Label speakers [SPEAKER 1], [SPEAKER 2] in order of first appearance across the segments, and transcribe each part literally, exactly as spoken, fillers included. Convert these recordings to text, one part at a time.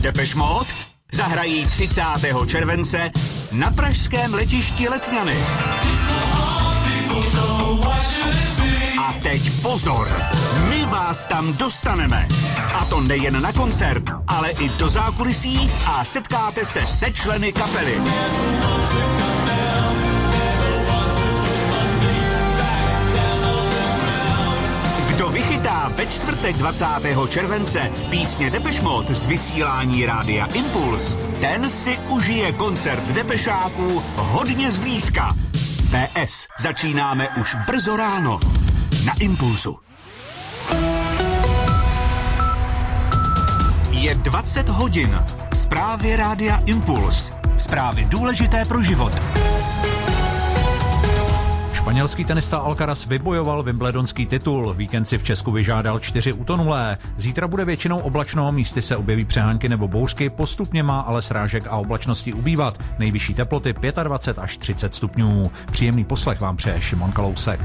[SPEAKER 1] Depeche Mode zahrají třicátého července na pražském letišti Letňany. A teď pozor, my vás tam dostaneme. A to nejen na koncert, ale i do zákulisí a setkáte se se členy kapely. Kdo vychytá ve čtvrtek dvacátého července písně Depeche Mode z vysílání Rádia Impuls, ten si užije koncert depešáků hodně zblízka. P S začínáme už brzo ráno na Impulsu. Je dvacet hodin. Zprávy Rádia Impuls. Zprávy důležité pro život.
[SPEAKER 2] Španělský tenista Alcaraz vybojoval wimbledonský titul. Víkend si v Česku vyžádal čtyři utonulé. Zítra bude většinou oblačno, místy se objeví přehánky nebo bouřky, postupně má ale srážek a oblačnosti ubývat. Nejvyšší teploty dvacet pět až třicet stupňů. Příjemný poslech vám přeje Šimon Kalousek.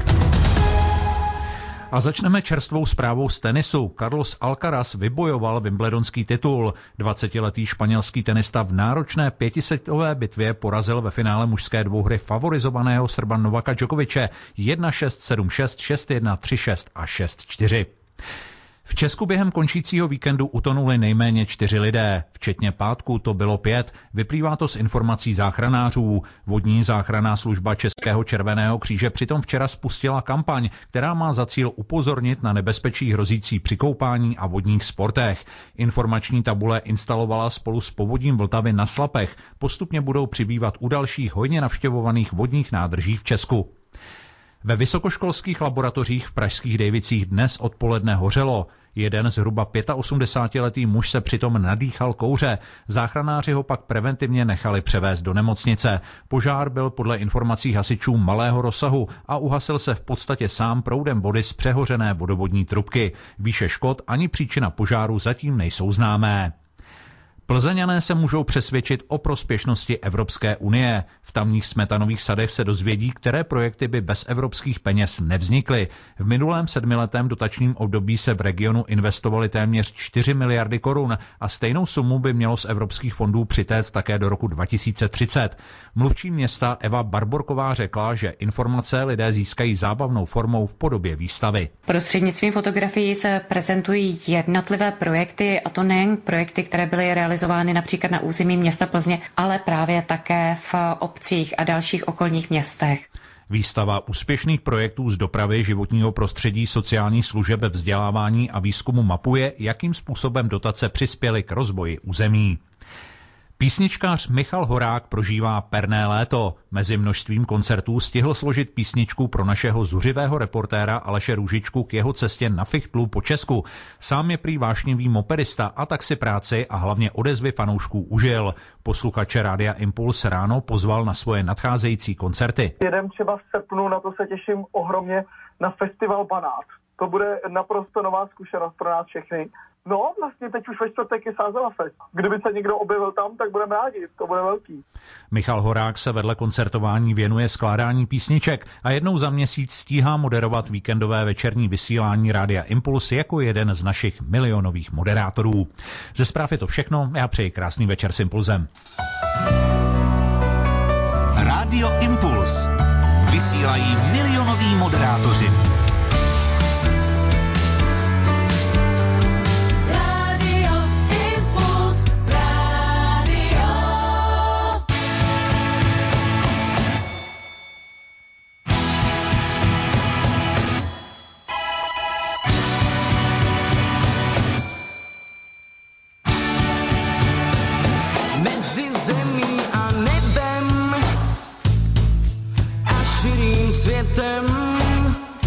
[SPEAKER 2] A začneme čerstvou zprávou z tenisu. Carlos Alcaraz vybojoval wimbledonský titul. dvacetiletý španělský tenista v náročné pětisetové bitvě porazil ve finále mužské dvouhry favorizovaného Srba Novaka Djokoviče jedna šest, sedm šest, šest jedna, tři šest a šest čtyři. V Česku během končícího víkendu utonuli nejméně čtyři lidé, včetně pátku to bylo pět. Vyplývá to z informací záchranářů. Vodní záchranná služba Českého červeného kříže přitom včera spustila kampaň, která má za cíl upozornit na nebezpečí hrozící při koupání a vodních sportech. Informační tabule instalovala spolu s povodím Vltavy na Slapech. Postupně budou přibývat u dalších hojně navštěvovaných vodních nádrží v Česku. Ve vysokoškolských laboratořích v pražských Dejvicích dnes odpoledne hořelo. Jeden zhruba osmdesátiletý muž se přitom nadýchal kouře. Záchranáři ho pak preventivně nechali převést do nemocnice. Požár byl podle informací hasičů malého rozsahu a uhasil se v podstatě sám proudem vody z přehořené vodovodní trubky. Výše škod ani příčina požáru zatím nejsou známé. Plzeňané se můžou přesvědčit o prospěšnosti Evropské unie. V tamních smetanových sadech se dozvědí, které projekty by bez evropských peněz nevznikly. V minulém sedmiletém dotačním období se v regionu investovaly téměř čtyři miliardy korun a stejnou sumu by mělo z evropských fondů přitéct také do roku dva tisíce třicet. Mluvčí města Eva Barborková řekla, že informace lidé získají zábavnou formou v podobě výstavy.
[SPEAKER 3] Prostřednictvím fotografií se prezentují jednotlivé projekty, a to nejen projekty, které byly realizovány například na území města Plzně, ale právě také v obcích a dalších okolních městech.
[SPEAKER 2] Výstava úspěšných projektů z dopravy, životního prostředí, sociálních služeb, vzdělávání a výzkumu mapuje, jakým způsobem dotace přispěly k rozvoji území. Písničkář Michal Horák prožívá perné léto. Mezi množstvím koncertů stihl složit písničku pro našeho zuřivého reportéra Aleše Růžičku k jeho cestě na Fichtlu po Česku. Sám je prý vášnivý mopedista a tak si práci a hlavně odezvy fanoušků užil. Posluchače Rádia Impuls ráno pozval na svoje nadcházející koncerty.
[SPEAKER 4] Jedem třeba v srpnu, na to se těším ohromně, na festival Banát. To bude naprosto nová zkušenost pro nás všechny. No, vlastně teď už ve čtvrtek je Sázela Fest. Kdyby se někdo objevil tam, tak budeme rádi, to bude velký.
[SPEAKER 2] Michal Horák se vedle koncertování věnuje skládání písniček a jednou za měsíc stíhá moderovat víkendové večerní vysílání Rádia Impuls jako jeden z našich milionových moderátorů. Ze zpráv je to všechno, já přeji krásný večer s Impulsem.
[SPEAKER 1] Rádio Impuls. Vysílají milionoví moderátoři.
[SPEAKER 5] Světem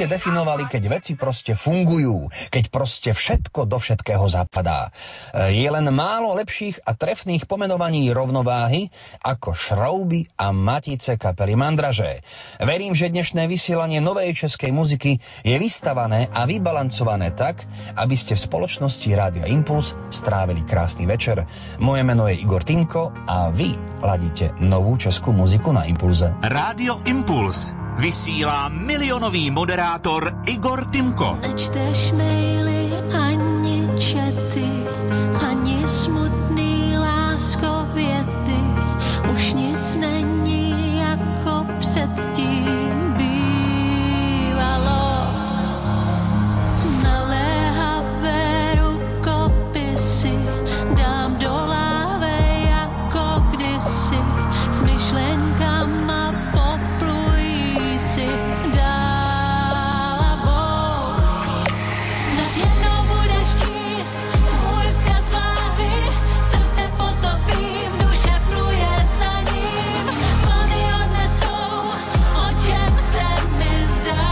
[SPEAKER 5] definovali, keď veci proste fungujú, keď proste všetko do všetkého zapadá. Je len málo lepších a trefných pomenovaní rovnováhy ako šrouby a matice kapely Mandraže. Verím, že dnešné vysielanie novej českej muziky je vystavané a vybalancované tak, aby ste v spoločnosti Rádia Impuls strávili krásny večer. Moje meno je Igor Timko a vy ladíte novú českú muziku na Impulze.
[SPEAKER 1] Rádio Impuls vysílá milionový moderátor Igor Timko.
[SPEAKER 6] Nečteš maily ani čety, ani smutný láskověty. Už nic není jako předtím bývalo. Naléhavé rukopisy dám do láve jako kdysi. S myšlenkama poplují si dávou. Snad jednou budeš číst můj vzkaz v hlavy, srdce potopím, duše pluje za ním. Vlny odnesou, o čem se mi zdá.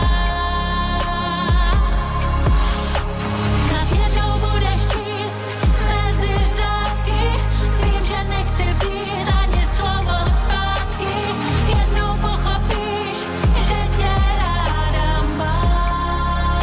[SPEAKER 6] Snad jednou budeš číst mezi řádky, vím, že nechci vzít ani slovo zpátky. Jednou pochopíš, že tě ráda mám.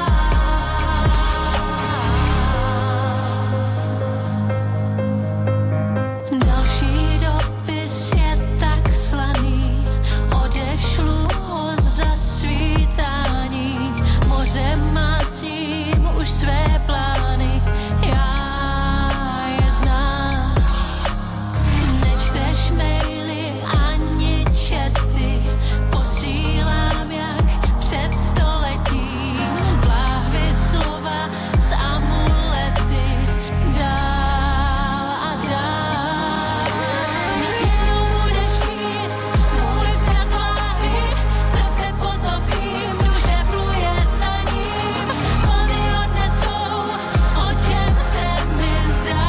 [SPEAKER 6] Další dopis je tak slaný, odešlu ho za svítání. Mořem má s ním už své plány, já je znám. Nečteš maily ani čety, posílám jak před stoletím. V láhvi slova s amulety dál a dál. Snad jednou budeš číst můj vzkaz v hlavy, srdce potopím, duše pluje za ním. Vlny odnesou, o čem se mi zdá.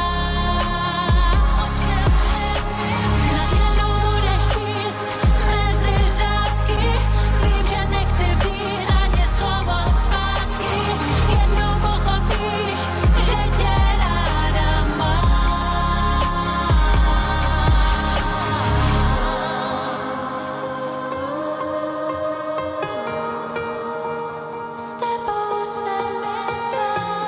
[SPEAKER 6] Snad jednou budeš číst mezi řádky, vím, že nechci vzít ani slovo zpátky. Jednou pochopíš, že tě ráda mám. S tebou se mi zdá.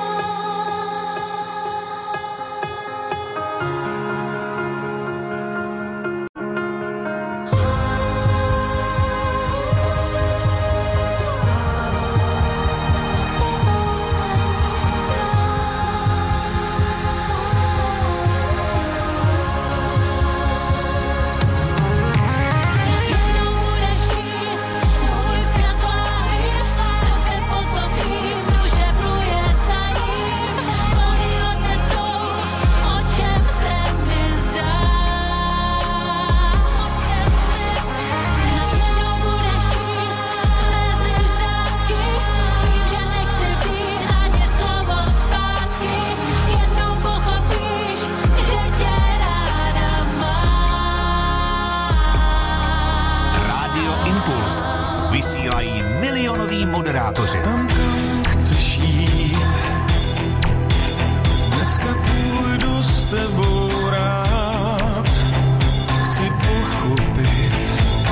[SPEAKER 6] Snad jednou budeš číst můj vzkaz v hlavy, srdce potopím, duše pluje za ním. Vlny odnesou, o čem se mi zdá. Snad jednou budeš číst mezi řádky, vím, že nechci vzít ani slovo zpátky. Jednou pochopíš, že tě ráda mám.
[SPEAKER 1] Rádio Impuls vysílají milionoví moderátoři.
[SPEAKER 7] Tam, kam chceš jít, dneska půjdu s tebou rád. Chci pochopit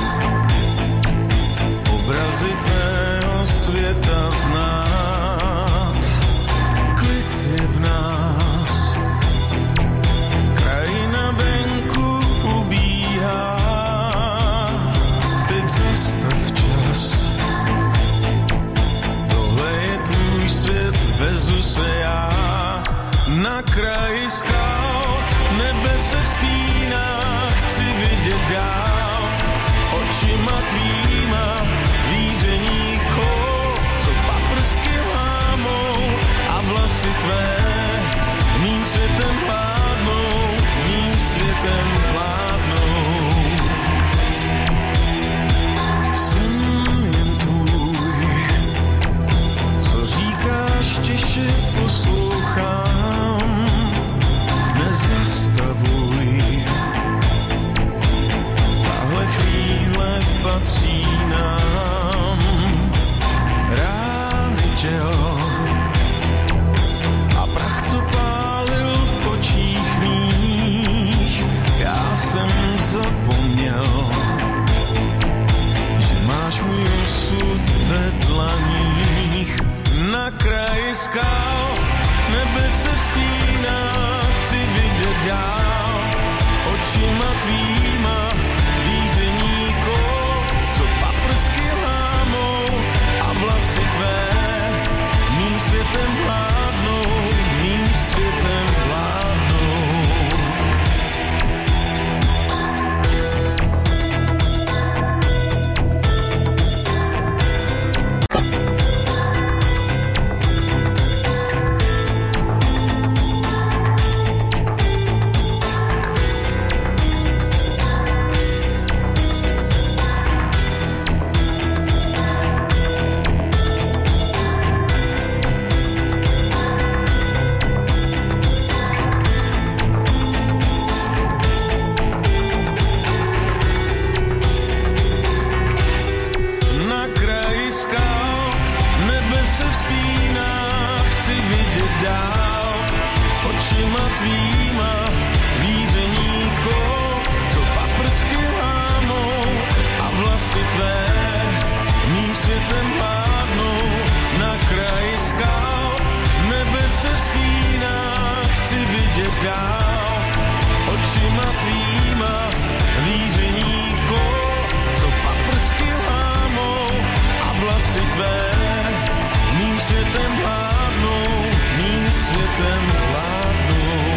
[SPEAKER 7] obrazy tvého světa znát. Klid je v nás, krajina venku ubíhá. Teď zastav čas, tohle je tvůj svět, vezu se já. Na kraji skal, nebe se vzpíná, chci vidět dál. Očima tvýma, víření kol, co paprsky lámou a vlasy tvé mým světem vládnou, mým světem vládnou. Jsem jen tvůj, co říkáš, tiše poslouchám. dál, nebe se vzpíná, chci vidět dál, očima tvýma víření kol, co paprsky lámou a vlasy tvé mým světem vládnou, mým světem vládnou. Na kraji skal nebe se vzpíná, chci vidět dál, očima tvýma víření kol, co paprsky lámou a vlasy tvé mým světem vládnou. Na kraji skal nebe se vzpíná, chci vidět dál, očima tvýma víření kol, co paprsky lámou a vlasy tvé mým světem vládnou, mým světem vládnou.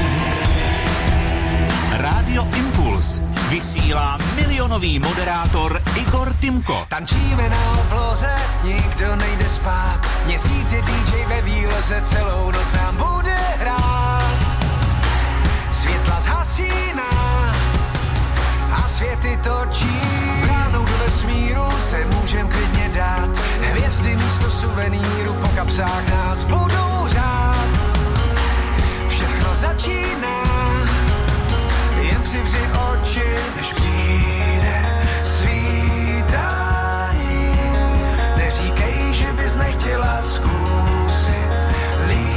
[SPEAKER 1] Rádio Impuls vysílá milionový moderátor Igor Timko.
[SPEAKER 8] Tančíme na obloze, nikdo nejde spát. Měsíc je dý džej ve výloze, celou noc nám bude hrát. Světla zhasíná a světy točí. Bránou do vesmíru se můžem klidně dát. Hvězdy místo suvenýru po kapsách nás budou řád. Všechno začíná, jen přivři oči, než přijde svítání. Neříkej, že bys nechtěla zkusit líp.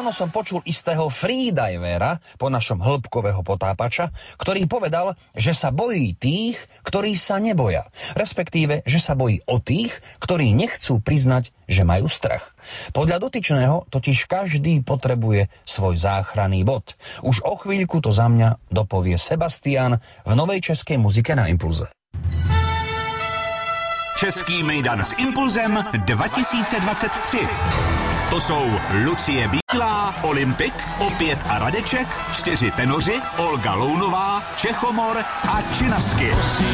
[SPEAKER 5] Nedávno som počul istého freedivera, po našom hĺbkového potápača, ktorý povedal, že sa bojí tých, ktorí sa neboja. Respektíve, že sa bojí o tých, ktorí nechcú priznať, že majú strach. Podľa dotyčného totiž každý potrebuje svoj záchranný bod. Už o chvíľku to za mňa dopovie Sebastian v novej českej muzike na Impulze.
[SPEAKER 1] Český mejdan s Impulzem dva tisíce dvacet tři. To jsou Lucie Bílá, Olympik, Opět a Radeček, čtyři tenoři, Olga Lounová, Čechomor a Činasky.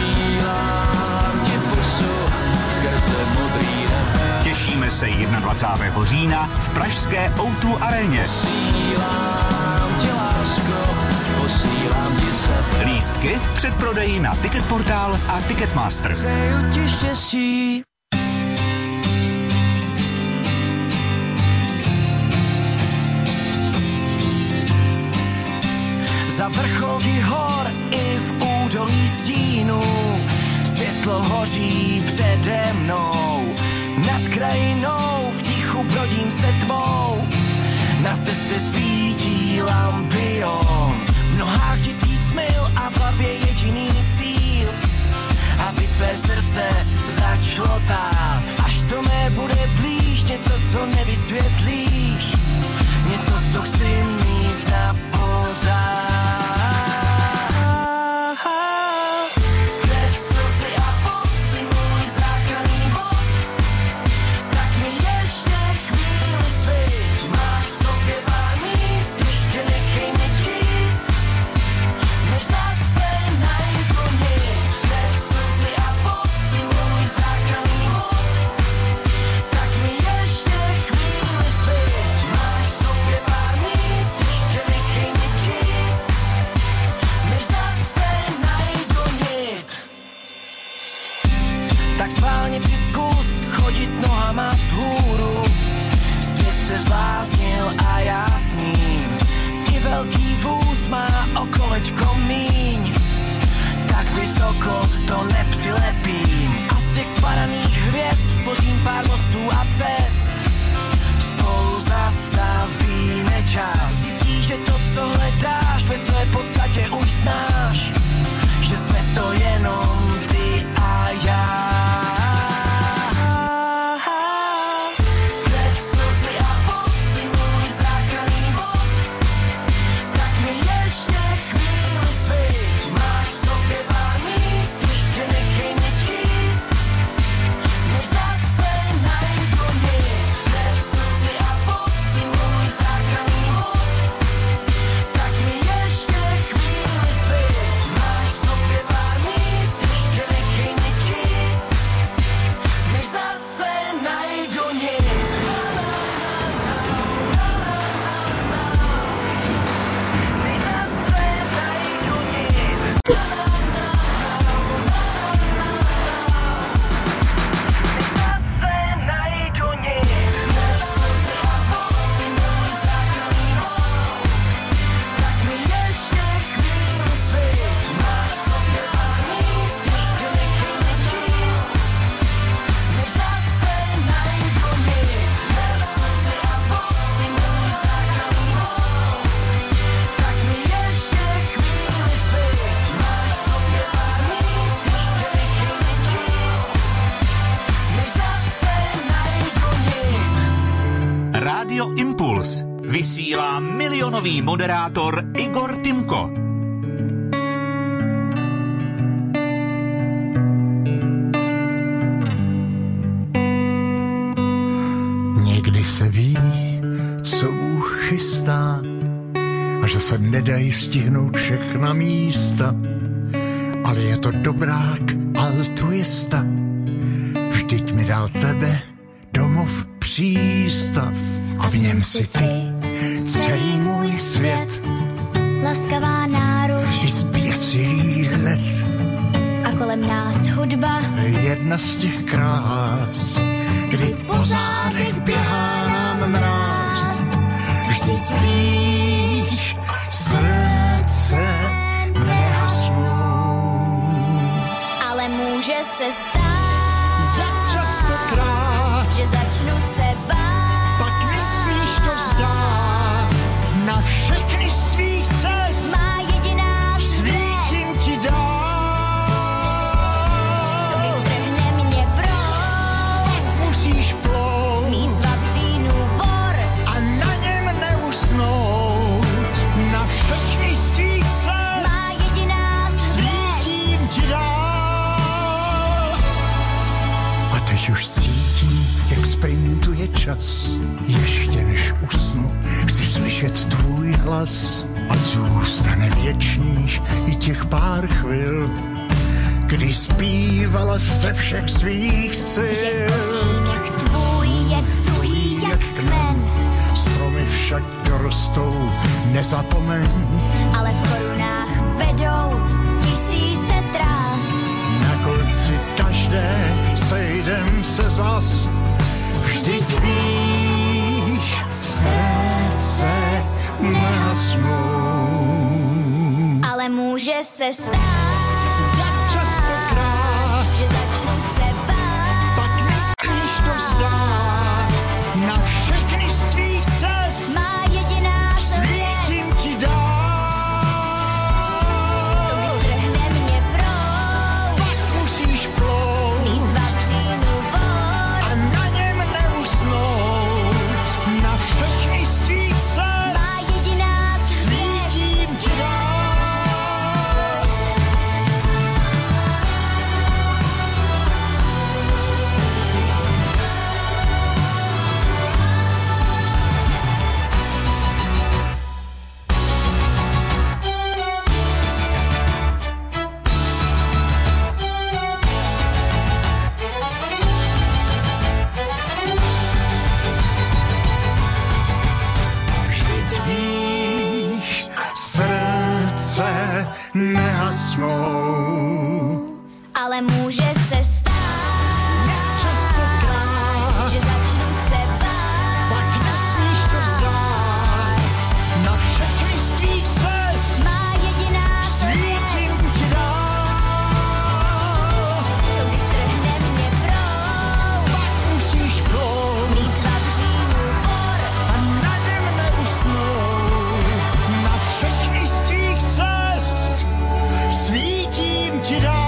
[SPEAKER 1] Těšíme se dvacátého prvního října v pražské ó dva aréně. Lístky v předprodeji na Ticketportál a Ticketmaster.
[SPEAKER 8] Přeju ti štěstí. Za vrcholky hor i v údolí stínu světlo hoří přede mnou. Nad krajinou v tichu brodím se tvou. Na stezce svítí lampion. V nohách tisíc mil a v hlavě jediný cíl, aby tvé srdce začalo tát. Až to mé bude blíž, něco, co nevysvětlíš, něco, co chci mít na pořád.
[SPEAKER 1] Vysílá milionový moderátor Igor Timko.
[SPEAKER 9] Někdy se ví, co Bůh chystá a že se nedají stihnout všechna místa, ale je to dobrák altruista. Vždyť mi dal tebe domov přístav a v něm si ty celý můj svět,
[SPEAKER 6] laskavá náruč
[SPEAKER 9] i zběsilých let
[SPEAKER 6] a kolem nás hudba,
[SPEAKER 9] jedna z těch krás, kdy po zádech běhá nám mráz. Vždyť víš, srdce nehasnou,
[SPEAKER 6] ale může se stát,
[SPEAKER 9] tak častokrát,
[SPEAKER 6] že začnu se bát,
[SPEAKER 9] pak nesmíš to vzdát. nás ze všech svých sil.
[SPEAKER 6] Že kořínek tvůj je tuhý jak kmen,
[SPEAKER 9] Stromy však dorostou, nezapomeň.
[SPEAKER 6] ale v korunách vedou tisíce trás.
[SPEAKER 9] Na konci každé sejdem se zas. Vždyť víš, srdce nehasnou.
[SPEAKER 6] Ale může se stát,
[SPEAKER 9] Jak častokrát,
[SPEAKER 6] že začnu se bát.
[SPEAKER 9] pak nesmíš to vzdát. Na všechny svých cest
[SPEAKER 6] Má jediná svět,
[SPEAKER 9] svítím ti dál.
[SPEAKER 6] co vytrhne mě proud.
[SPEAKER 9] Pak musíš plout
[SPEAKER 6] Mít vavřínu vod,
[SPEAKER 9] a na něm neusnout. Na všechny svých cest
[SPEAKER 6] má jediná svět.
[SPEAKER 9] svítím ti dál. Vždyť víš, srdce nehasnou.
[SPEAKER 6] Ale může se stát,
[SPEAKER 9] Častokrát,
[SPEAKER 6] že začnu se bát.
[SPEAKER 9] pak nesmíš to vzdát. Na všechny svých cest
[SPEAKER 6] Má jediná svět,
[SPEAKER 9] svítím ti dál.
[SPEAKER 6] co vytrhne mě proud.
[SPEAKER 9] Pak musíš plout
[SPEAKER 6] Mít vavřínu vor,
[SPEAKER 9] a na něm neusnout. Na všechny svých cest svítím ti dál.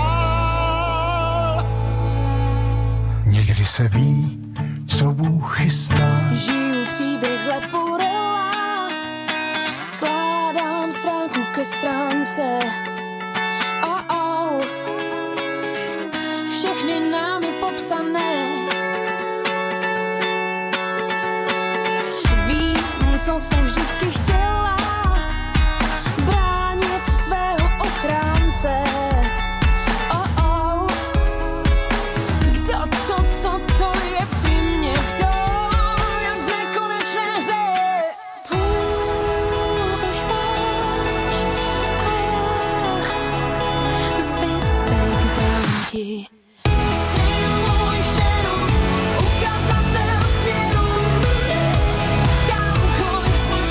[SPEAKER 9] Někdy se ví, co Bůh chystá.
[SPEAKER 10] Žiju příběh z let Purela, skládám stránku ke stránce. Oh, oh. Všechny námi popsané. Vím, co jsem vždycky chtěla, bránit svého ochránce. Oh, oh. Kdo to, co to je při mně, kdo jak v nekonečné hře. Půl už máš a já zbytek dám ti. Jsi můj šeru, ukazatel směru, kamkoliv si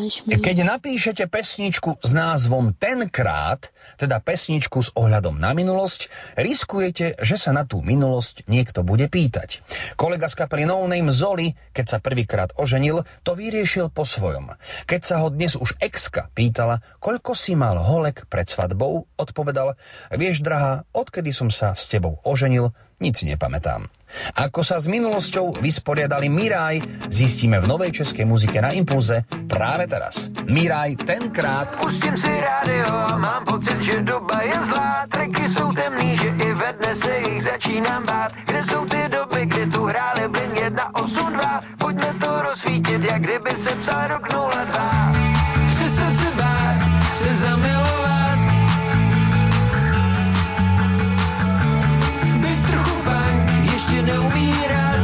[SPEAKER 5] Keď napíšete pesničku s názvom Tenkrát, teda pesničku s ohľadom na minulosť, riskujete, že sa na tú minulosť niekto bude pýtať. Kolega z kapely No Name Zoli, keď sa prvýkrát oženil, to vyriešil po svojom. Keď sa ho dnes už exka pýtala, koľko si mal holek pred svadbou, odpovedal: vieš, drahá, odkedy som sa s tebou oženil, nic si nepamätám. Ako sa s minulosťou vysporiadali Miraj, zistíme v novej českej muzike na Impulze práve teraz. Miraj Tenkrát.
[SPEAKER 8] Pustím si rádio a mám pocit, že doba je zlá. Tracky jsou temný, že i ve dne se jich začínám bát. Kde jsou ty doby, kdy tu hráli Blink jedna osm dva? Pojďme to rozsvítit, jak kdyby se psal rok nula dva. Přestat se bát, se zamilovat. Být trochu punk, ještě neumírat.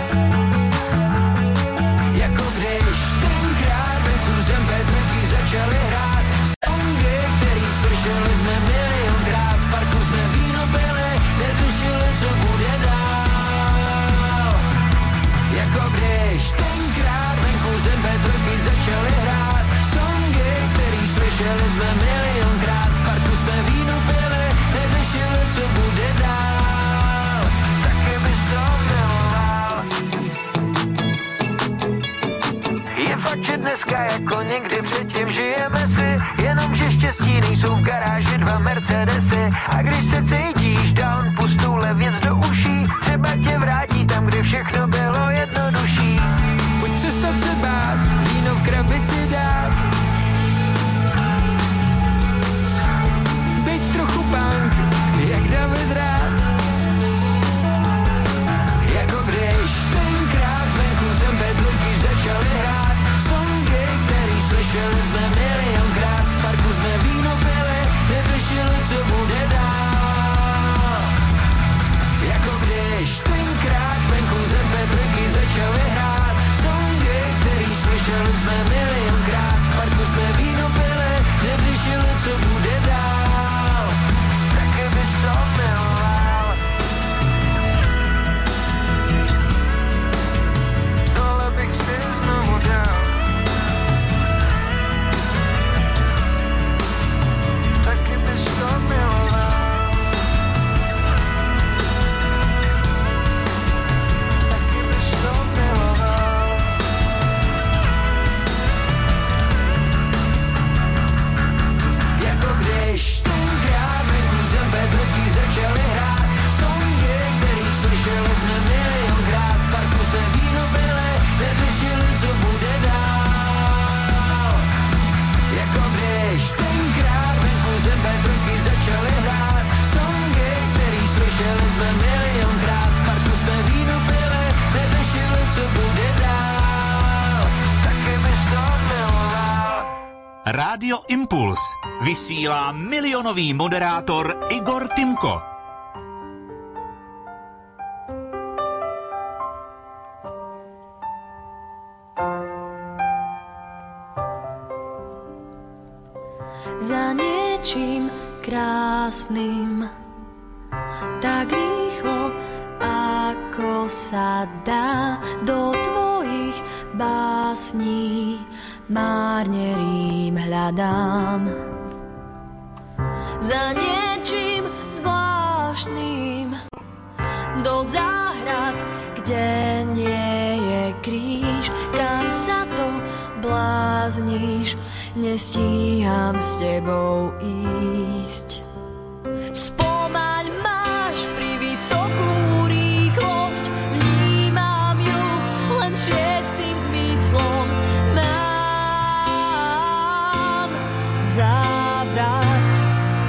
[SPEAKER 8] Jako když tenkrát venku zem Petrky začaly hrát. Songy, který slyšeli jsme milionkrát. V parku jsme víno pili, neřešili, co bude dál. Jako když tenkrát venku zem Petrky začaly hrát. Songy, který slyšeli jsme milionkrát. V parku jsme víno pili, neřešili, co bude dál. Taky bys to miloval. Je fakt, že dneska jako někdy předtím žijeme si, jenomže štěstí nejsou v garáži dva Mercedesy. A když se cítíš down, pust tuhle věc do uší, třeba tě vrátí tam, kde všechno bylo jednodušší. Pojď přestat se bát, víno v krabici dát. Byť trochu punk, jak David Rád. Jako když tenkrát venku zem Petrky začaly hrát. Songy, který slyšeli jsme milionkrát. V parku jsme víno pili, neřešili, co bude dál. Jako když tenkrát venku zem Petrky začaly hrát. Songy, který slyšeli jsme milionkrát. V parku jsme víno pili, neřešili, co bude dál. Taky bys to miloval. Tohle bych si znovu dal. Taky bys to miloval. Taky bys to miloval. Jako když tenkrát venku zem Petrky začaly hrát. Songy, který slyšeli jsme milionkrát. V parku jsme víno pili, neřešili, co bude dál. Jako když tenkrát venku zem Petrky začaly hrát. Songy, který slyšeli jsme milionkrát. V parku jsme víno pili, neřešili, co bude dál. Taky bys to miloval.
[SPEAKER 1] Rádio Impuls vysílá milionový moderátor Igor Timko.
[SPEAKER 10] Za niečím krásnym, tak rýchlo, ako sa dá, do tvojich básní márne rým hľadám. Za niečím zvláštnym, do záhrad, kde nie je kríž, kam sa to blázniš, nestíham s tebou ísť. Spomaň, máš pri vysokú rýchlosť, vnímam ju len šiestým zmyslom. Mám závrat.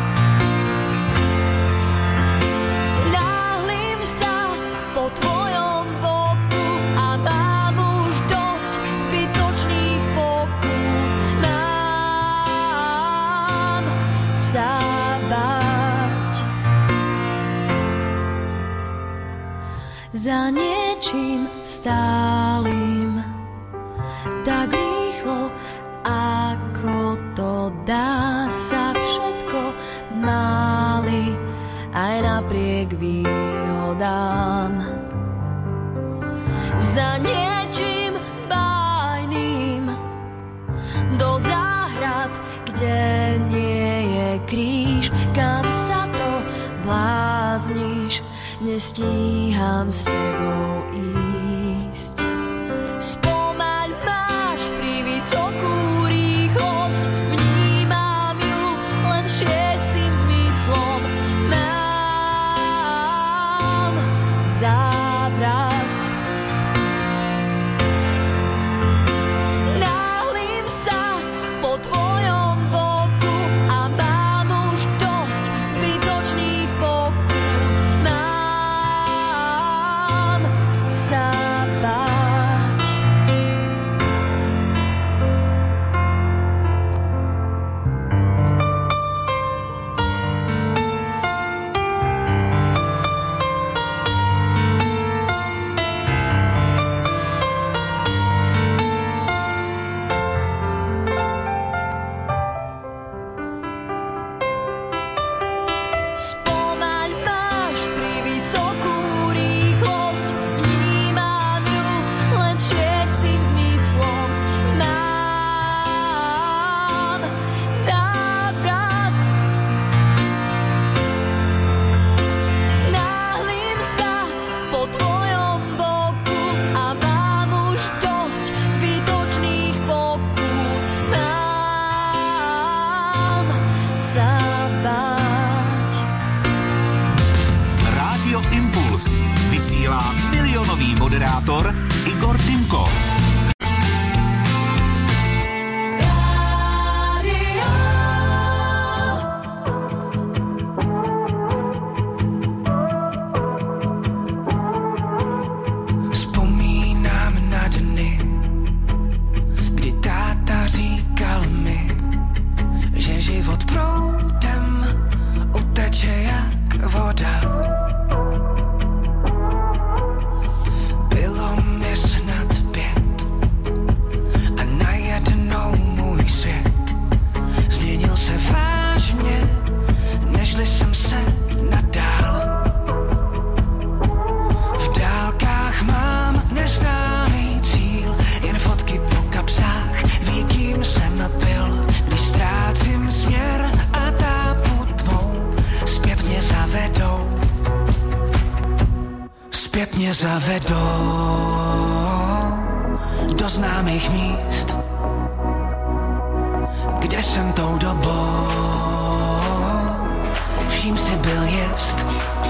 [SPEAKER 10] Náhlim sa po tvojom boku a mám už dosť zbytočných pokút. Mám sa báť. Za niečím stálym, tak rýchlo, ako to dá sa všetko máli, aj napriek výhodám. Za niečím bájnym, do mám s tebou ísť. Spomaľ máš pri vysokú rýchlosť, vnímam ju len šiestým zmyslom. Mám závrat. Náhlim sa po tvojom boku a mám už dosť zbytočných pokút. Mám sa báť. Spomaľ máš pri vysokú rýchlosť, vnímam ju len šiestým zmyslom. Mám závrat. Náhlim sa po tvojom boku a mám už dosť zbytočných pokút. Mám sa báť.
[SPEAKER 1] Rádio Impuls vysílá milionový moderátor Igor Timko.
[SPEAKER 8] Vzpomínám na dny, kdy táta říkal mi, že život proudem uteče jak voda. Bylo mi snad pět a najednou můj svět změnil se vážně, nežli jsem se nadál. V dálkách mám neznámý cíl, jen fotky po kapsách, ví, kým jsem byl, když ztrácím směr a tápu tmou, zpět mě zavedou, zpět mě zavedou do známých míst, kde jsem tou dobou vším si byl jist.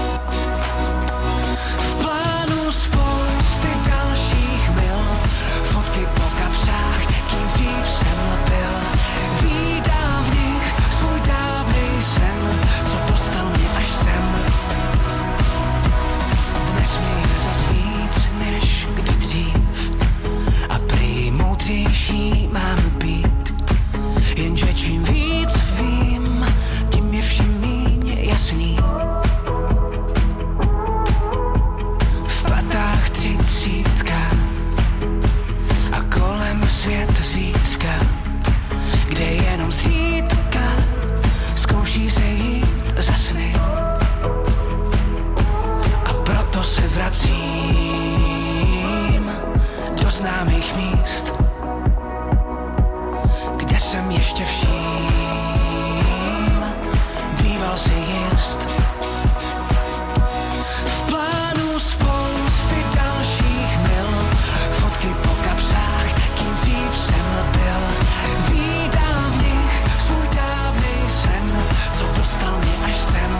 [SPEAKER 8] V plánu spousty dalších mil, fotky po kapsách, kým dřív jsem byl. Vídám v nich svůj dávnej sen, co dostal mě až sem. Dnes mi je zas víc než kdy dřív a prý moudřejší mám být. Jenže čím víc vím, tím je všem míň jasný. V patách třicítka a kolem svět zítřka, kde jenom zřídka zkouší se jít za sny. A proto se vracím do známých míst, kde jsem ještě vším býval si jist. V plánu spousty dalších mil, fotky po kapsách, kým dřív jsem byl. Vídám v nich svůj dávnej sen, co dostal mě až sem.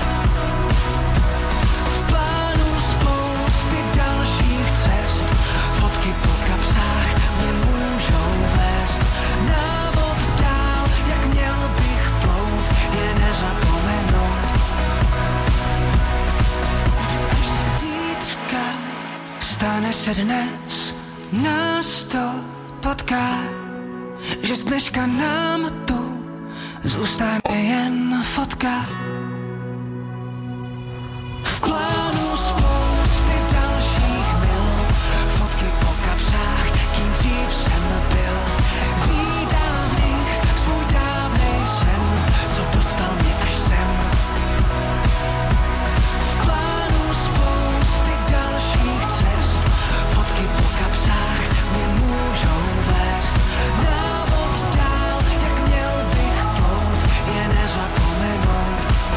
[SPEAKER 8] V plánu spousty dalších cest, fotky po kapsách mě můžou vést. Návod dál, jak měl bych plout, je nezapomenout. Až se zítřka stane se dnes, nás to potká, že z dneška nám tu zůstane jen fotka. V plánu spousty dalších mil, fotky po kapsách, kým dřív jsem byl. Vídám v nich svůj dávnej sen, co dostal mě až sem. V plánu spousty dalších cest, fotky po kapsách mě můžou vést. Návod dál, jak měl bych plout, je nezapomenout.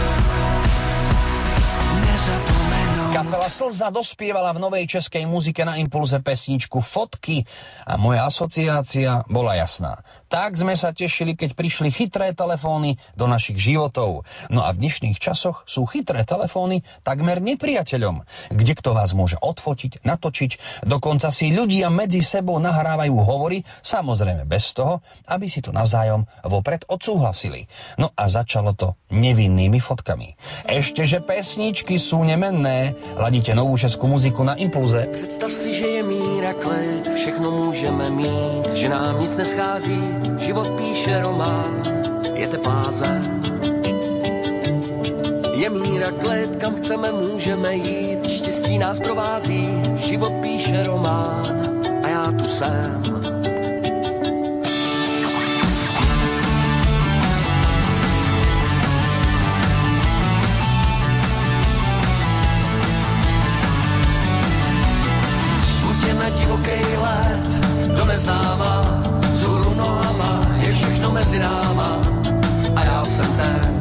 [SPEAKER 5] Slza dospievala v novej českej muzike na Impulze pesničku Fotky a moja asociácia bola jasná. Tak sme sa tešili, keď prišli chytré telefóny do našich životov. No a v dnešných časoch sú chytré telefóny takmer nepriateľom. Kde kto vás môže odfotiť, natočiť, dokonca si ľudia medzi sebou nahrávajú hovory, samozrejme bez toho, aby si to navzájom vopred odsúhlasili. No a začalo to nevinnými fotkami. Ešte, že pesničky sú nemenné. Ladíte novou českou muziku na Impulze.
[SPEAKER 11] Představ si, že je mír a klid, všechno můžeme mít, že nám nic neschází, život píše román, je teplá zem. Je mír a klid, kam chceme, můžeme jít, štěstí nás provází, život píše román a já tu jsem. Divokej let do neznáma, vzhůru nohama, je všechno mezi náma a já jsem ten,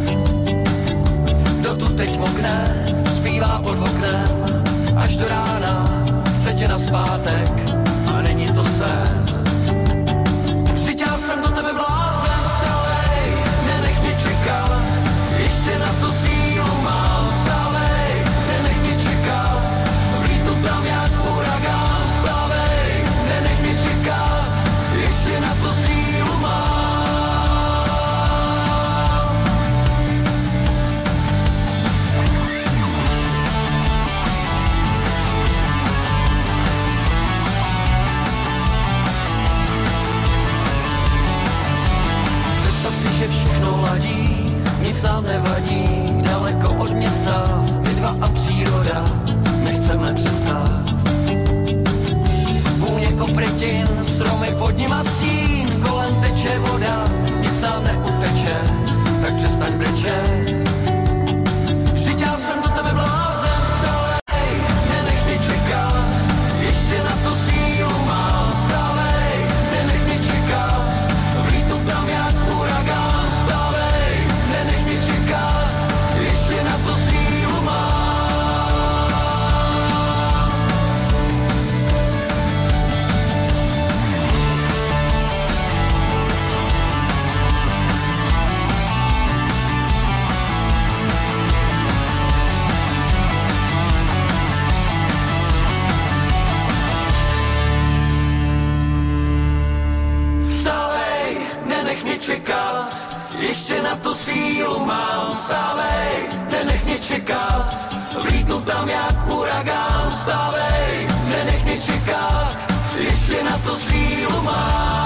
[SPEAKER 11] kdo tu teď mokne, zpívá pod oknem, až do rána, chce tě nazpátek a není to sen. Vždyť já jsem do tebe blázen, vstávej, nenech mě čekat, ještě na to sílu mám, vstávej, nenech mě čekat, vlítnu tam jak uragán. Ještě na to sílu mám. Představ si, že všechno ladí, nic nám nevadí, daleko od města, my dva a příroda, nechceme přestát. Vůně koprytin, stromy pod ním a stín, kolem teče voda, nic nám neuteče, tak přestaň brečet. Vždyť já jsem do tebe blázen, vstávej, nenech mě čekat, ještě na to sílu mám, vstávej, nenech mě čekat, vlítnu tam jak uragán, vstávej, nenech mě čekat, ještě na to sílu mám. Ještě na to sílu mám, vstávej, nenech mě čekat, vlítnu tam jak uragán, vstávej, nenech mě čekat, ještě na to sílu mám.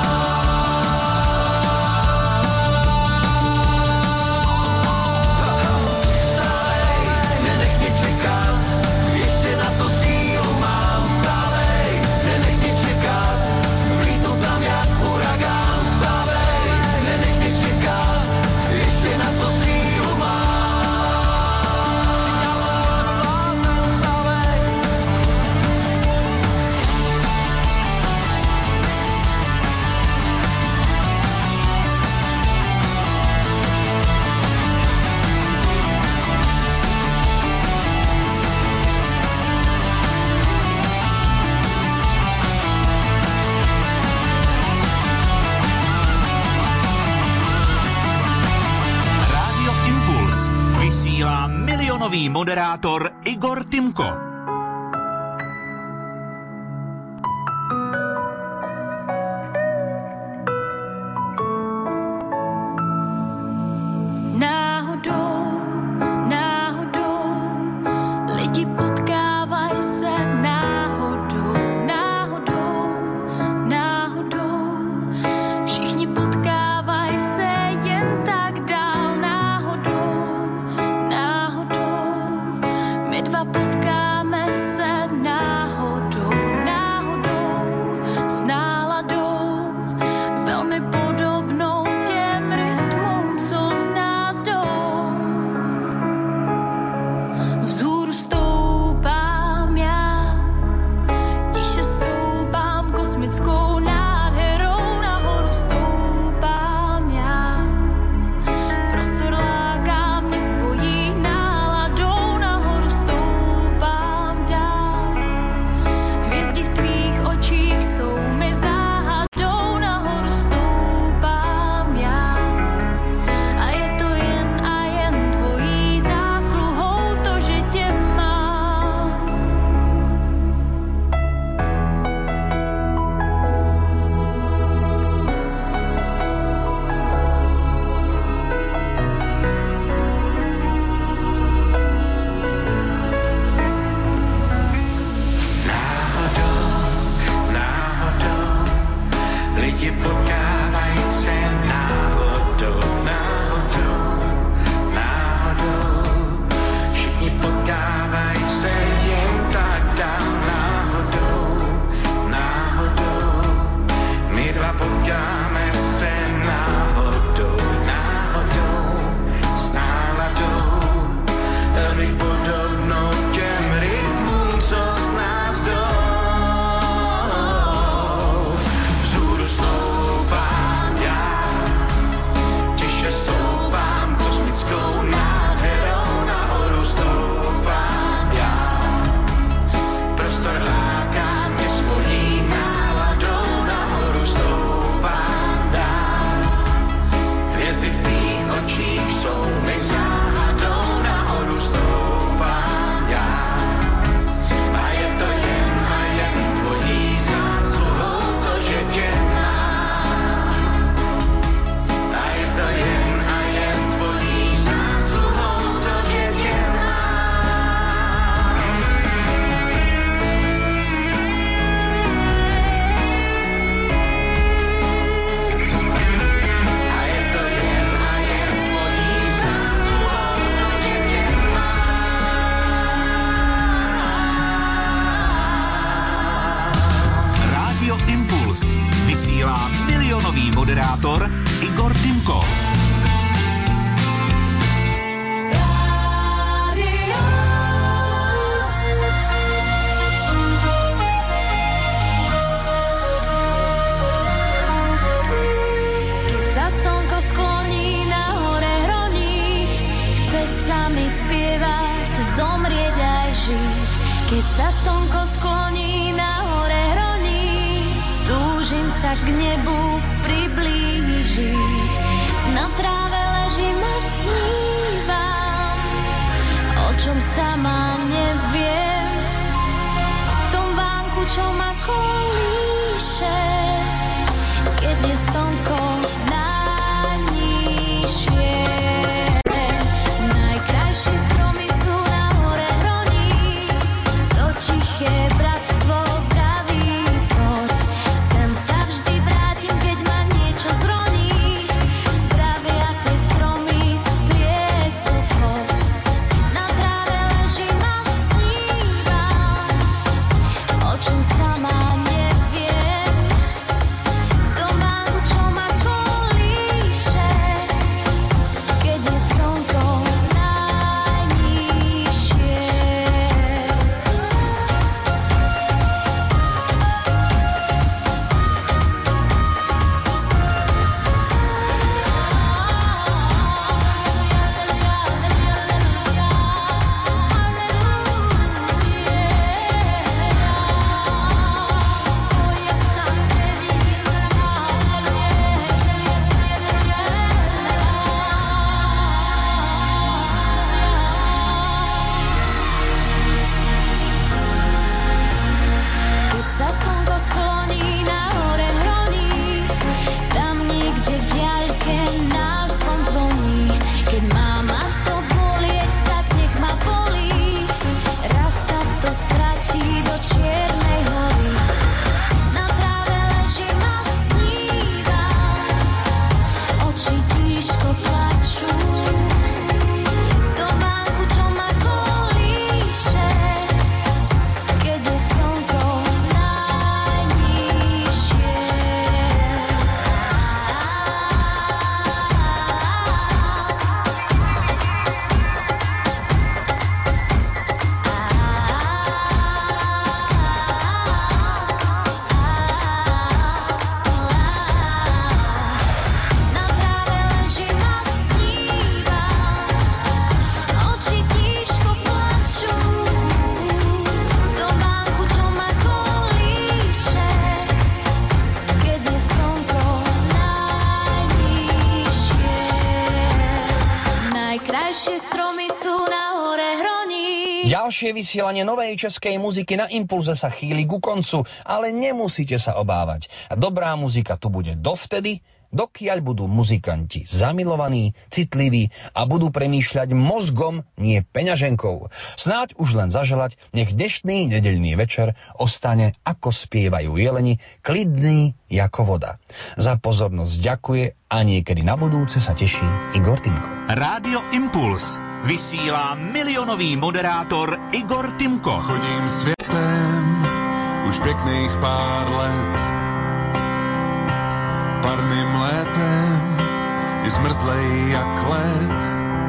[SPEAKER 11] Vstávej, nenech mě čekat, ještě na to sílu mám, vstávej, nenech mě čekat, vlítnu tam jak uragán, vstávej, nenech mě čekat, ještě na to sílu mám.
[SPEAKER 1] Milionový moderátor Igor Timko.
[SPEAKER 10] Náhodou, náhodou, lidi potkávají se náhodou, náhodou, náhodou, všichni potkávají se jen tak dál, náhodou, náhodou, my dva potkáme nami spievať, zomrieť aj žiť. Keď sa slnko skloní, na hore hroní, túžim sa k nebu priblížiť. Na tráve ležím a snívam, o čom sama neviem. V tom vánku, čo ma kolíše, keď je slnko najnižšie. Najkrajšie stromy sú na hore hroní, to tiché bratstvo vraví poď. Sem sa vždy vrátim, keď ma niečo zroní, pravia tie stromy strieť zo schoď. Na tráve ležím a snívam, o čom sama neviem. V tom vánku, čo ma kolíše, keď je slnko najnižšie. Keď sa slnko skloní, na hore hroní, tam niekde v diaľke náš zvon zvoní. Keď má ma to bolieť, tak nech ma bolí, raz sa to stratí do čiernej hory. Na tráve ležím a snívam, oči tížko plačú. V tom vánku, čo ma kolíše, keď je slnko najnižšie. Na tráve ležím a snívam, oči tížko plačú. V tom vánku, čo ma kolíše, keď je slnko najnižšie. Najkrajšie stromy sú na hore hroní.
[SPEAKER 5] Ďalšie vysielanie novej českej muziky na Impulze sa chýli ku koncu, ale nemusíte sa obávať. Dobrá muzika tu bude dovtedy, dokiaľ budú muzikanti zamilovaní, citliví a budú premýšľať mozgom, nie peňaženkou. Snáď už len zaželať, nech dnešný nedeľný večer ostane, ako spievajú jeleni, klidný ako voda. Za pozornosť ďakuje a niekedy na budúce sa teší Igor Timko.
[SPEAKER 1] Rádio Impuls vysílá milionový moderátor Igor Timko.
[SPEAKER 7] Chodím světem už pěkných pár let. Parným létem je zmrzlej jak led.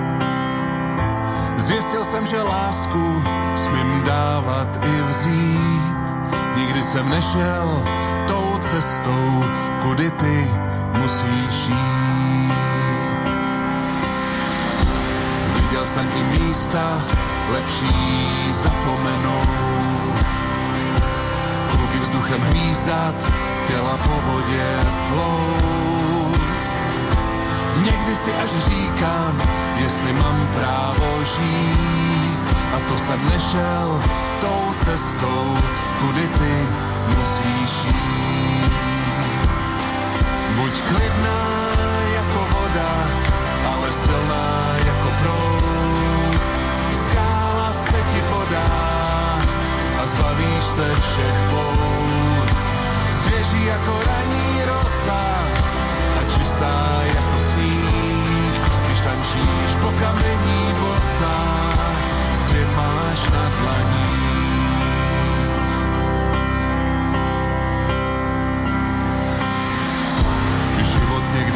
[SPEAKER 7] Zjistil jsem, že lásku smím dávat i vzít. Nikdy jsem nešel tou cestou, kudy ty musíš jít. Viděl jsem i místa lepší zapomenout. Kluky vzduchem hvízdat, těla po vodě plout. Někdy si až říkám, jestli mám právo žít. A to jsem nešel tou cestou, kudy ty musíš jít. Buď klidná jako voda, ale silná jako proud. Skála se ti podá a zbavíš se všech pout. Svěží jako raní rosa a čistá jako sníh. Když tančíš po kamení bosa, svět máš na dlaní. Život někdy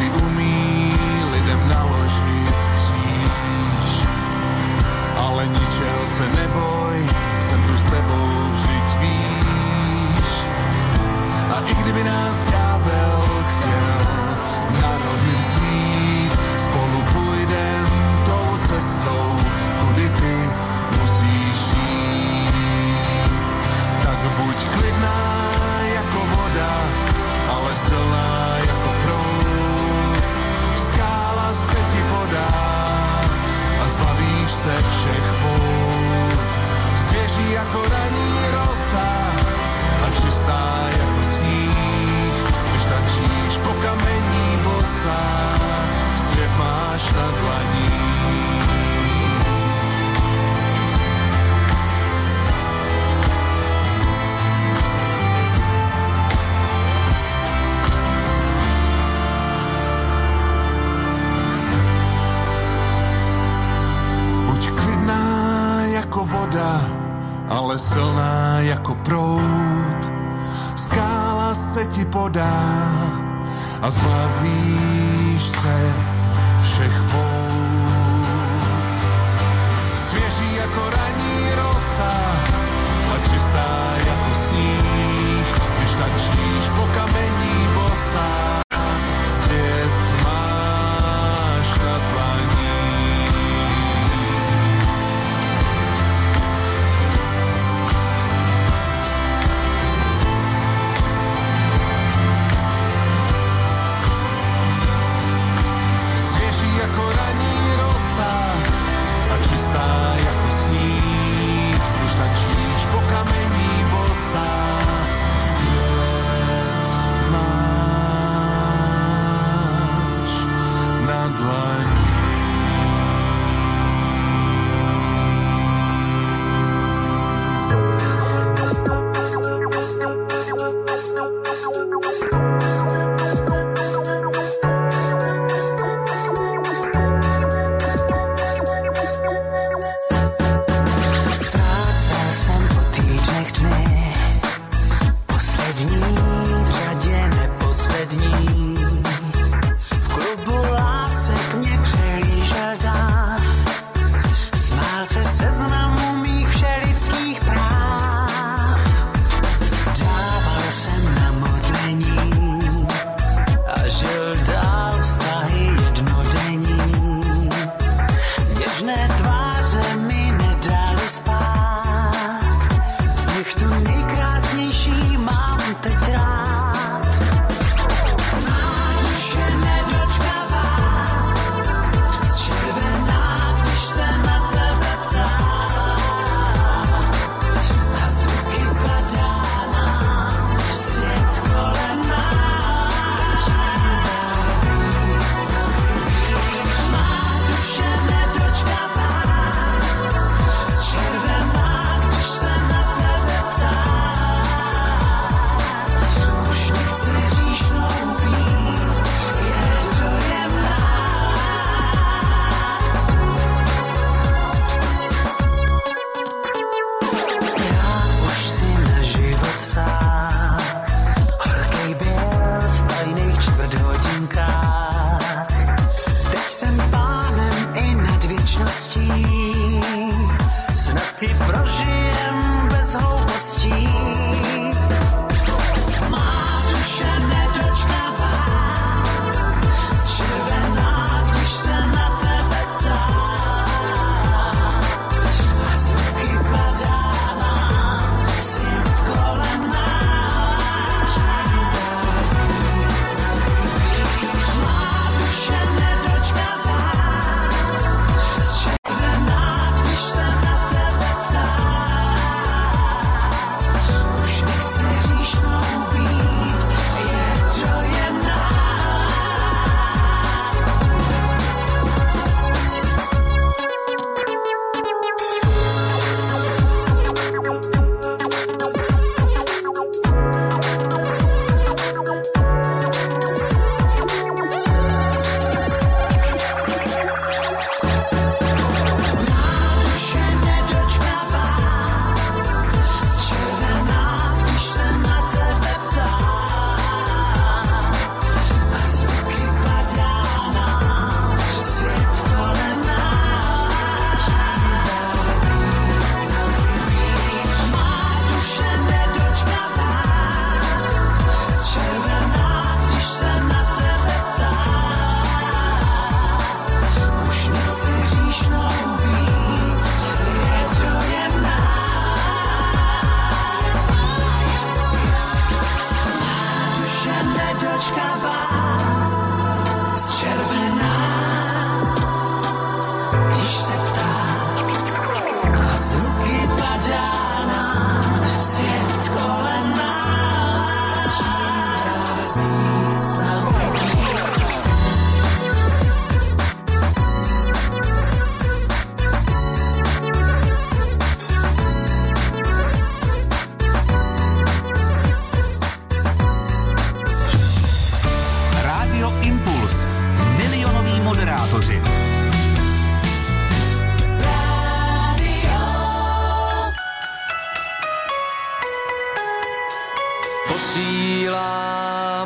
[SPEAKER 7] ale silná jako proud. Skála se ti podá a zbavíš se všech pout. Svěží jako ranní rosa a čistá jako sníh, když tančíš po kamení bosa. Svět máš na dlaní. Svěží jako ranní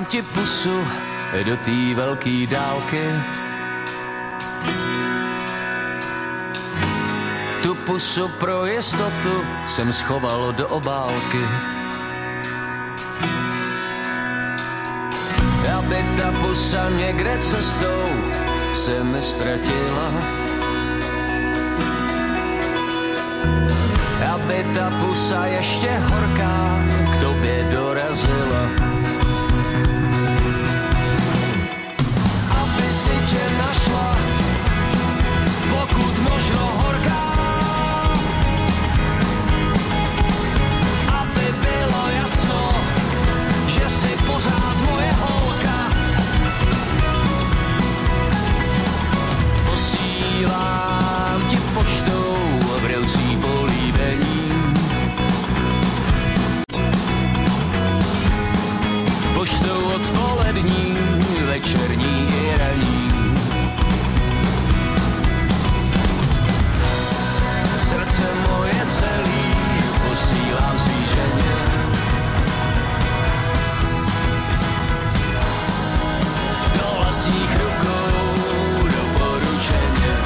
[SPEAKER 11] Posílám ti pusu do té velký dálky. Tu pusu pro jistotu jsem schoval do obálky. Aby ta pusa někde cestou se mi ztratila. Aby ta pusa ještě horká k tobě dorazila. Aby si tě našla, pokud možno horká. Aby bylo jasno, že jsi pořád moje holka. Posílám ti poštou vrelcí políbení. Poštou odpolední, večerní i ranní. Srdce moje celý posílám si ženě. Do vlastních rukou doporučeně.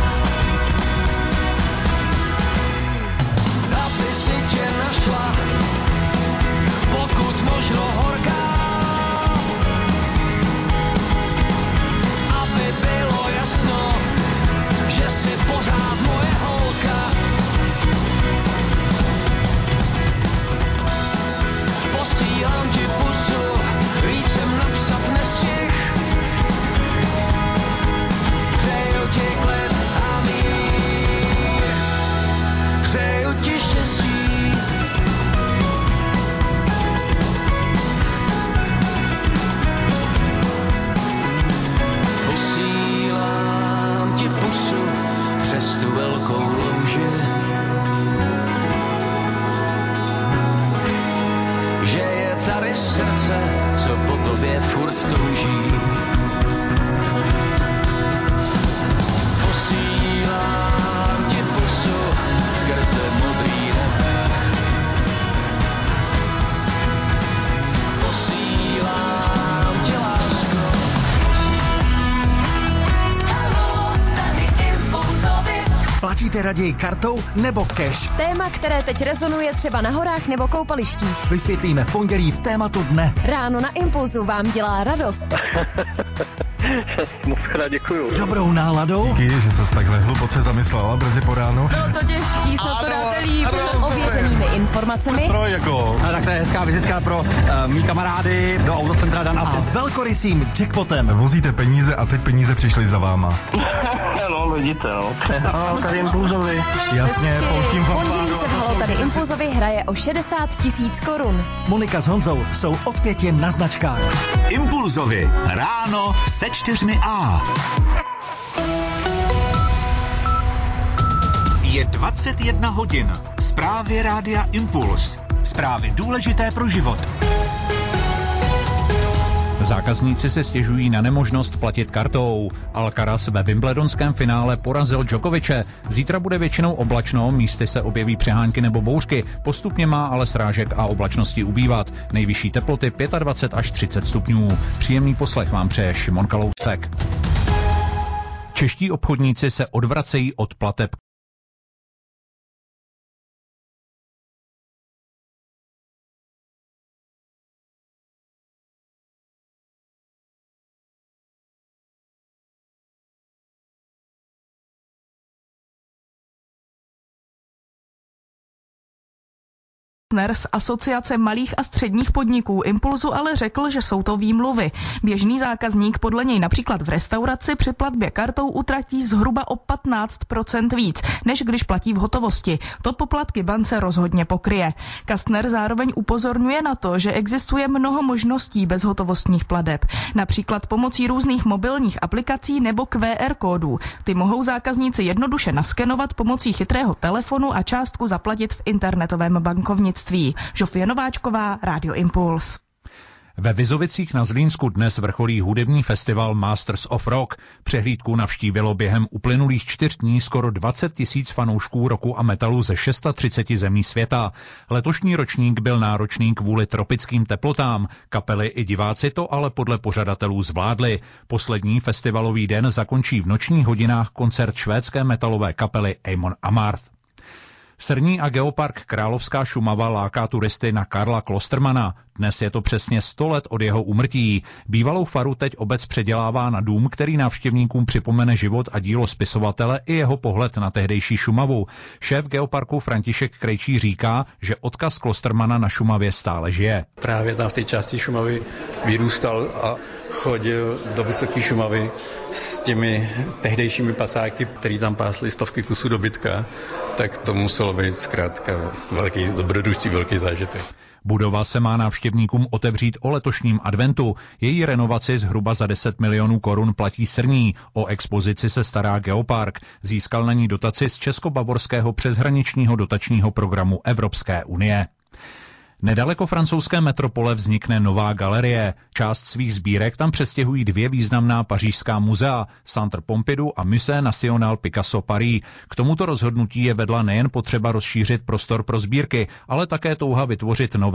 [SPEAKER 11] Aby si tě našla, pokud možno horká. Aby bylo jasno, že jsi pořád moje holka. Posílám ti pusu, víc jsem napsat nestihl. Přeju ti klid a mír, přeju ti štěstí. Posílám ti pusu přes tu velkou louži. Že je tady srdce, co po tobě furt touží. Posílám ti pusu skrze modrý nebe. Posílám ti lásku.
[SPEAKER 12] Platíte raději kartou nebo cash?
[SPEAKER 13] Téma, které teď rezonuje třeba na horách nebo koupalištích.
[SPEAKER 12] Vysvětlíme v pondělí v tématu dne.
[SPEAKER 13] Ráno na Impulzu vám dělá radost.
[SPEAKER 14] Moc krát děkuju.
[SPEAKER 12] Dobrou náladou.
[SPEAKER 15] Díky, že ses takhle hluboce zamyslela brzy po ránu.
[SPEAKER 13] Bylo to těžký, se to dáte líp. Ověřenými informacemi.
[SPEAKER 15] Stroj jako.
[SPEAKER 16] A tak to je hezká vizitka pro uh, mý kamarády do autocentra Dan Asi.
[SPEAKER 12] A velkorysým jackpotem.
[SPEAKER 15] Vozíte peníze a teď peníze přišly za váma.
[SPEAKER 14] No, vidíte, no. Halo, tady Impulzovi.
[SPEAKER 15] Jasně, pouštím
[SPEAKER 13] fanfáru. Pondělí se v Halo tady Impulzovi hraje o šedesát tisíc korun.
[SPEAKER 12] Monika s Honzou jsou od pěti na značkách.
[SPEAKER 1] Impulzovi. Ráno se čtyřmi A. Je dvacet jedna hodin. Zprávy Rádia Impuls. Zprávy důležité pro život.
[SPEAKER 2] Zákazníci se stěžují na nemožnost platit kartou. Alcaraz ve wimbledonském finále porazil Djokoviče. Zítra bude většinou oblačno, místy se objeví přehánky nebo bouřky. Postupně má ale srážek a oblačnosti ubývat. Nejvyšší teploty dvacet pět až třicet stupňů. Příjemný poslech vám přeje Šimon Kalousek. Čeští obchodníci se odvracejí od plateb.
[SPEAKER 17] Partner z Asociace malých a středních podniků Impulzu ale řekl, že jsou to výmluvy. Běžný zákazník podle něj například v restauraci při platbě kartou utratí zhruba o patnáct procent víc, než když platí v hotovosti. To poplatky bance rozhodně pokryje. Kastner zároveň upozorňuje na to, že existuje mnoho možností bezhotovostních plateb, například pomocí různých mobilních aplikací nebo Q R kódů. Ty mohou zákazníci jednoduše naskenovat pomocí chytrého telefonu a částku zaplatit v internetovém bankovnictví. Žofie Nováčková, Rádio Impuls.
[SPEAKER 2] Ve Vizovicích na Zlínsku dnes vrcholí hudební festival Masters of Rock. Přehlídku navštívilo během uplynulých čtyř dní skoro dvacet tisíc fanoušků rocku a metalu ze třicet šest zemí světa. Letošní ročník byl náročný kvůli tropickým teplotám. Kapely i diváci to ale podle pořadatelů zvládli. Poslední festivalový den zakončí v nočních hodinách koncert švédské metalové kapely Amon Amarth. Srní a geopark Královská Šumava láká turisty na Karla Klostermana. Dnes je to přesně sto let od jeho úmrtí. Bývalou faru teď obec předělává na dům, který návštěvníkům připomene život a dílo spisovatele i jeho pohled na tehdejší Šumavu. Šéf geoparku František Krejčí říká, že odkaz Klostermana na Šumavě stále žije.
[SPEAKER 18] Právě tam v té části Šumavy vyrůstal a chodil do Vysoké Šumavy s těmi tehdejšími pasáky, který tam pásli stovky kusů dobytka, tak to muselo být zkrátka velký dobrodružství, velký zážitek.
[SPEAKER 2] Budova se má návštěvníkům otevřít o letošním adventu. Její renovaci zhruba za deset milionů korun platí Srní. O expozici se stará geopark. Získal na ní dotaci z česko-bavorského přeshraničního dotačního programu Evropské unie. Nedaleko francouzské metropole vznikne nová galerie. Část svých sbírek tam přestěhují dvě významná pařížská muzea, Centre Pompidou a Musée National Picasso Paris. K tomuto rozhodnutí je vedla nejen potřeba rozšířit prostor pro sbírky, ale také touha vytvořit nové